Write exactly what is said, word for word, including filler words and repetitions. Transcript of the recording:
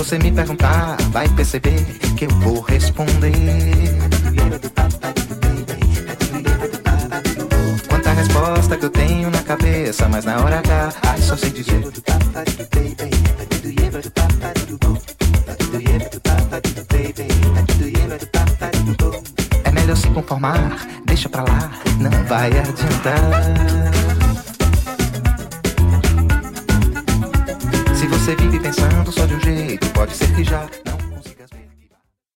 você me perguntar, vai perceber que eu vou responder. Quanta resposta que eu tenho na cabeça, mas na hora H, ai, só sei dizer. É melhor se conformar, deixa pra lá, não vai adiantar. Se você vive pensando só de um jeito, pode ser que já